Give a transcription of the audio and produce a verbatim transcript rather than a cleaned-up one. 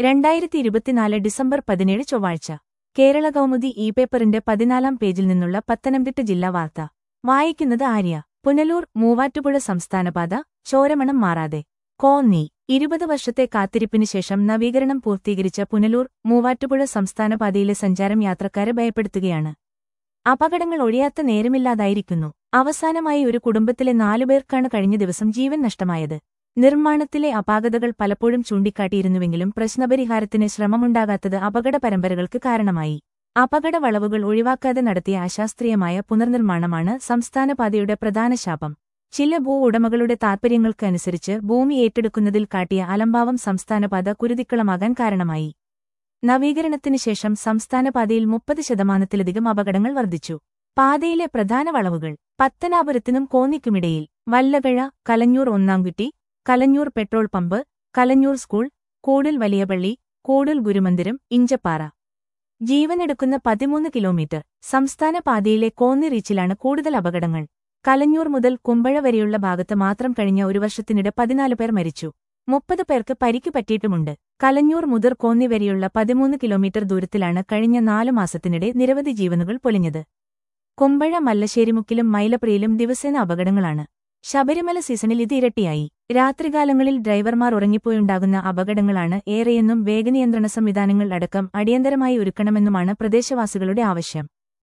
രണ്ടായിരത്തി ഇരുപത്തിനാല് ഡിസംബർ പതിനേഴ് ചൊവ്വാഴ്ച കേരള കൗമുദി ഇ പേപ്പറിന്റെ പതിനാലാം പേജിൽ നിന്നുള്ള പത്തനംതിട്ട ജില്ലാ വാർത്ത വായിക്കുന്നത് ആര്യ. പുനലൂർ മൂവാറ്റുപുഴ സംസ്ഥാനപാത ചോരമണം മാറാതെ. കോന്നി. ഇരുപത് വർഷത്തെ കാത്തിരിപ്പിന് ശേഷം നവീകരണം പൂർത്തീകരിച്ച പുനലൂർ മൂവാറ്റുപുഴ സംസ്ഥാനപാതയിലെ സഞ്ചാരം യാത്രക്കാരെ ഭയപ്പെടുത്തുകയാണ്. അപകടങ്ങൾ ഒഴിയാത്ത നേരമില്ലാതായിരിക്കുന്നു. അവസാനമായി ഒരു കുടുംബത്തിലെ നാലുപേർക്കാണ് കഴിഞ്ഞ ദിവസം ജീവൻ നഷ്ടമായത്. നിർമ്മാണത്തിലെ അപാകതകൾ പലപ്പോഴും ചൂണ്ടിക്കാട്ടിയിരുന്നുവെങ്കിലും പ്രശ്നപരിഹാരത്തിന് ശ്രമമുണ്ടാകാത്തത് അപകട പരമ്പരകൾക്ക് കാരണമായി. അപകട വളവുകൾ ഒഴിവാക്കാതെ നടത്തിയ അശാസ്ത്രീയമായ പുനർനിർമ്മാണമാണ് സംസ്ഥാനപാതയുടെ പ്രധാന ശാപം. ചില ഭൂ ഉടമകളുടെ താൽപര്യങ്ങൾക്ക് അനുസരിച്ച് ഭൂമി ഏറ്റെടുക്കുന്നതിൽ കാട്ടിയ അലംഭാവം സംസ്ഥാനപാത കുരുതിക്കളമാകാൻ കാരണമായി. നവീകരണത്തിന് ശേഷം സംസ്ഥാനപാതയിൽ മുപ്പത് ശതമാനത്തിലധികം അപകടങ്ങൾ വർദ്ധിച്ചു. പാതയിലെ പ്രധാന വളവുകൾ പത്തനാപുരത്തിനും കോന്നിക്കുമിടയിൽ Vallakazha, Kalanjoor Onnamkutty, Kalanjoor petrol pump, Kalanjoor school, Koodal Valiyapally, Koodal Gurumandiram, Inchappara. ജീവനെടുക്കുന്ന പതിമൂന്ന് കിലോമീറ്റർ. സംസ്ഥാന പാതയിലെ കോന്നി റീച്ചിലാണ് കൂടുതൽ അപകടങ്ങൾ. കലഞ്ഞൂർ മുതൽ കുമ്പഴ വരെയുള്ള ഭാഗത്ത് മാത്രം കഴിഞ്ഞ ഒരു വർഷത്തിനിടെ പതിനാല് പേർ മരിച്ചു. മുപ്പത് പേർക്ക് പരിക്ക് പറ്റിയിട്ടുമുണ്ട്. കലഞ്ഞൂർ മുതൽ കോന്നി വരെയുള്ള പതിമൂന്ന് കിലോമീറ്റർ ദൂരത്തിലാണ് കഴിഞ്ഞ നാലു മാസത്തിനിടെ നിരവധി ജീവനുകൾ പൊലിഞ്ഞത്. കുമ്പഴ മല്ലശ്ശേരിമുക്കിലും മൈലപ്രിയിലും ദിവസേന അപകടങ്ങളാണ്. ശബരിമല സീസണിൽ ഇത് ഇരട്ടിയായി. രാത്രികാലങ്ങളിൽ ഡ്രൈവർമാർ ഉറങ്ങിപ്പോയുണ്ടാകുന്ന അപകടങ്ങളാണ് ഏറെയെന്നും വേഗനിയന്ത്രണ സംവിധാനങ്ങൾ അടക്കം അടിയന്തരമായി ഒരുക്കണമെന്നുമാണ് പ്രദേശവാസികളുടെ ആവശ്യം.